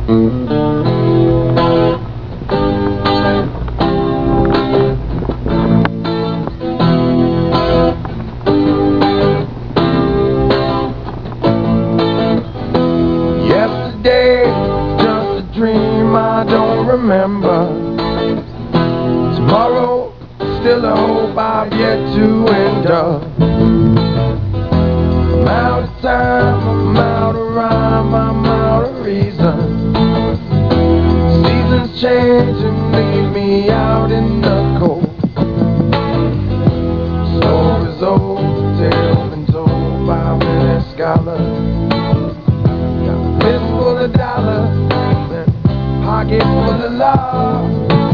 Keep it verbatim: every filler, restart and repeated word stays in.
Yesterday, just a dream I don't remember. Tomorrow, still a hope I've yet to enter. I'm out of time, I'm out of rhyme, I'm out of reason. Seasons change and leave me out in the cold. Stories old, tales been told by many scholars. Got a fist full of dollars and a pocket full of love.